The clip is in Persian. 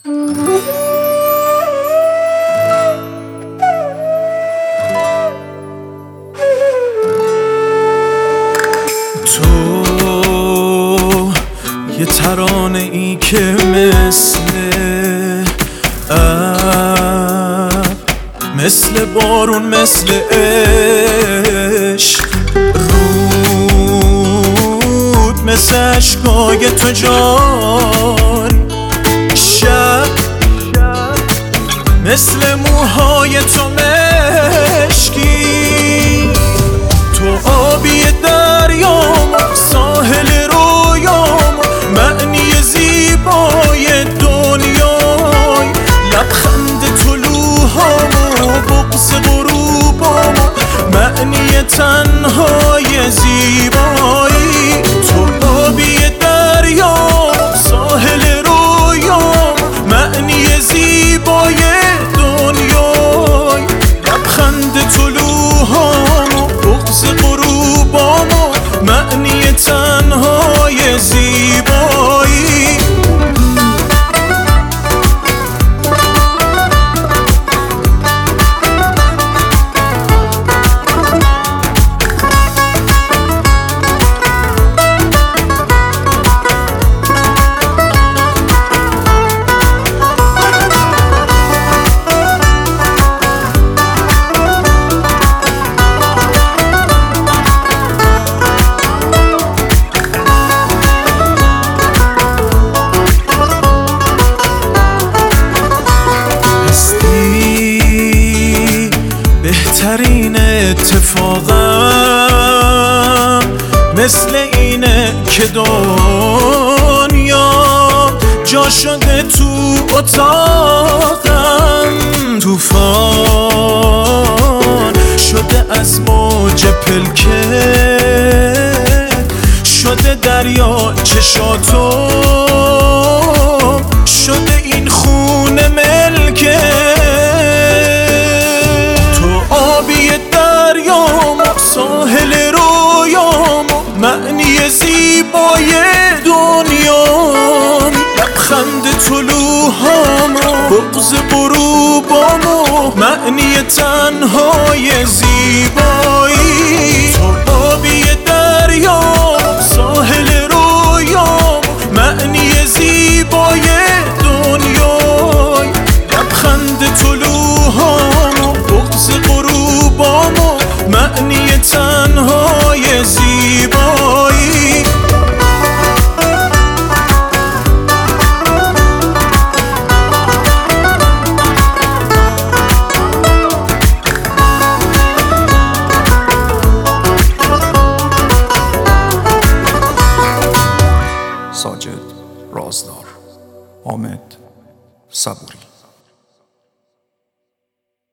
تو یه ترانه ای که مثل بارون، مثل عشق رود، مثل عشقای تو جان، شب مثل موهای تو مشکی، تو آبی دریام، ساحل رویام، معنی زیبای دنیای، لبخند طلوعام و بغض غروبام، معنی تنهای زیبایی، تو آبی دریام، ساحل رویام، معنی زیبای دنیای، لبخند طلوعام و بغض غروبام، معنی تنهای زیبایی. بهترین اتفاقم مثل اینه که دنیا جا شده تو اتاقم، طوفان شده از موج پلکه، شده دریا چشاتو، شده این خونه ملکه، ساحل رویام، معنی زیبای دنیام، لبخند طلوعام و بغض غروبام، معنی تنهای زیبایی، تو آبی دریام، ساحل رویام، معنی زیبای دنیای، لبخند طلوعام و بغض غروبام، معنی تنهای زیبایی. ساجد رازدار، حامد صبوری.